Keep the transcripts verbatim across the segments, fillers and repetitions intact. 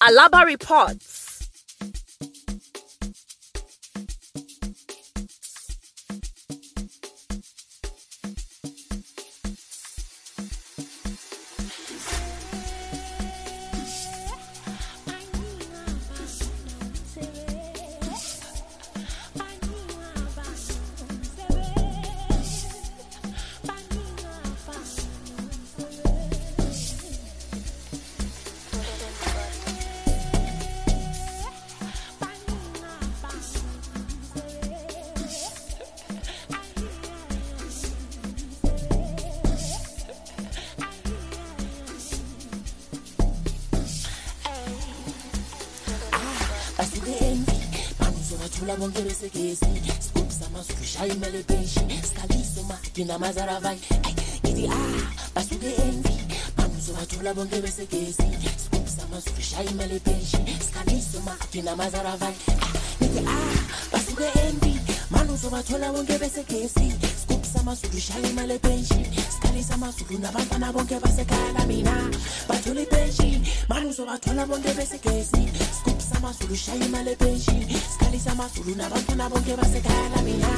Alaba reports. Tula bonke besekezi scoop samazulu shaya imali pension skaliso makina mazaravai ngithi ah basuke envy bamuzo bathola bonke besekezi scoop samazulu shaya imali pension skaliso makina mazaravai ngithi ah basuke envy bamuzo bathola bonke besekezi scoop samazulu shaya imali pension skalisa amazulu nabantwana bonke basekhaya mina bathola ipension bamuzo bathola bonke besekezi scoop samazulu shaya imali pension skalisa amazulu nabantwana bonke basekhaya mina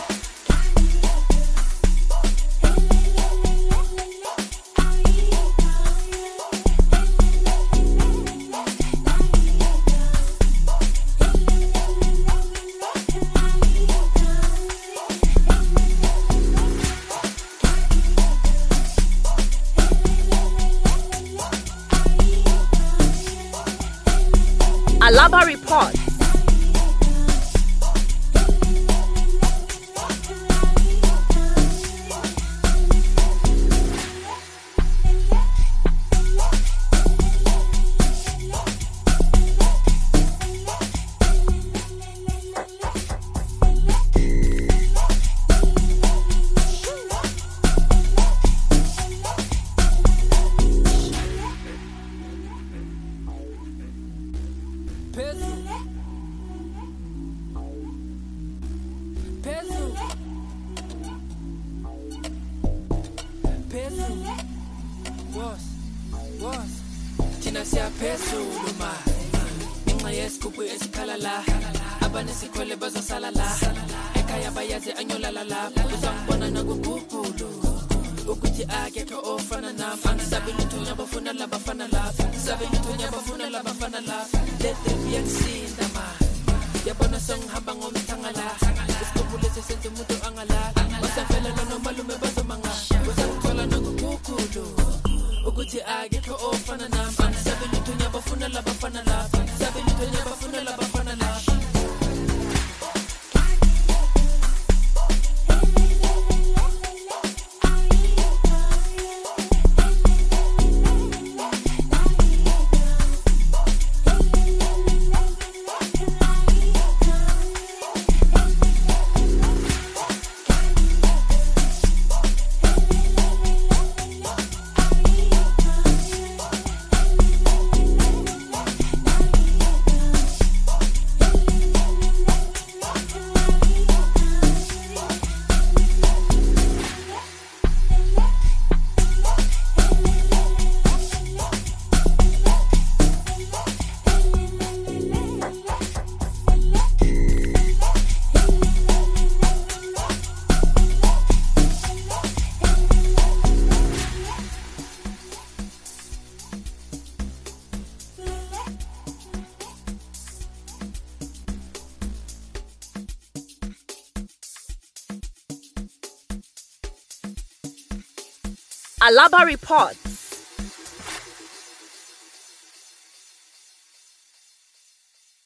Alaba reports. Tina siya phezulu ma ngenxa yesigubhu esikhala la abanesikhwele bazosala la ekhaya bayazi anyolala lapha uzangibona nakugugulu ukuthi akekho ofana nami angisabe luthunya bafuna labafana lapha ngisabe luthunya bafuna labafana lapha let them be yakusinda ma yabona sengihamba ngomthanga la isigubhu lesi senze umuntu angala basafela nomalume bazomanga uzangithola nakugugulu ukuthi akekho ofana nami angisabe luthunya bafuna labafana lapha ngisabe luthunya bafuna labafana lapha Alaba reports.